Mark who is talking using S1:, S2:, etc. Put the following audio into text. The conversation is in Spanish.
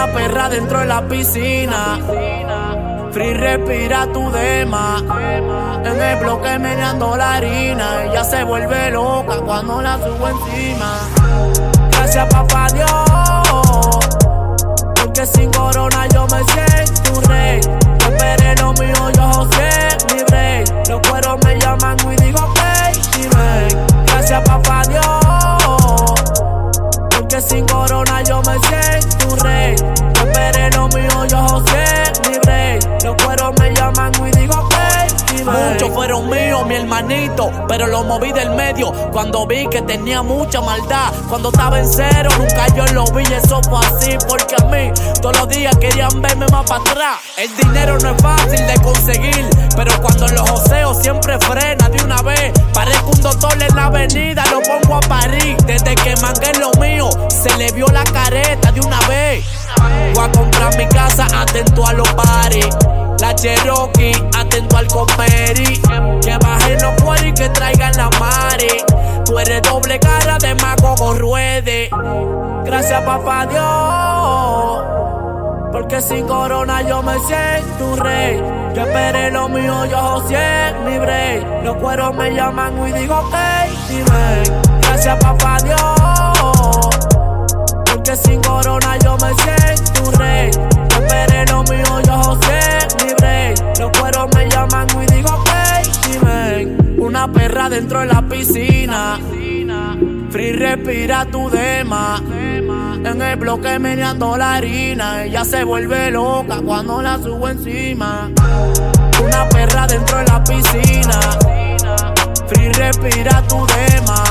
S1: Una perra dentro de la piscina. Free respira tu dema. En el bloque meneando la harina. Ella se vuelve loca cuando la subo encima. Gracias papá Dios, porque sin corona yo me siento un rey. Yo esperé lo mío, yo sé mi rey. Los cueros me llaman y digo ok, ven. Gracias papá Dios, porque sin corona yo me siento un rey. Yo esperé lo mío, yo sé mi rey. Los cueros me llaman y digo ok. Muchos fueron míos, mi hermanito, pero lo moví del medio cuando vi que tenía mucha maldad. Cuando estaba en cero, nunca yo lo vi, eso fue así, porque a mí todos los días querían verme más para atrás. El dinero no es fácil de conseguir, pero cuando los joseo siempre frena de una vez. Parezco un doctor en la avenida, lo pongo a parir. Desde que mangué lo mío, se le vio la careta de una vez. Voy a comprar mi casa, atento a los paris. La Cherokee, atento al comperi. Que bajen los cueros y que traigan la mare. Tú eres doble cara de mago ruede. Gracias papá Dios, porque sin corona yo me siento un rey. Yo esperé lo mío, yo sé mi rey. Los cueros me llaman y digo ok, ven. Gracias papá Dios, porque sin corona yo me siento un rey. Yo esperé lo mío, yo sé mi rey. Los cueros me llaman y digo ok, ven. Una perra dentro de la piscina. Free respira tu dema. En el bloque meneando la harina. Ella se vuelve loca cuando la subo encima. Una perra dentro de la piscina. Free respira tu dema.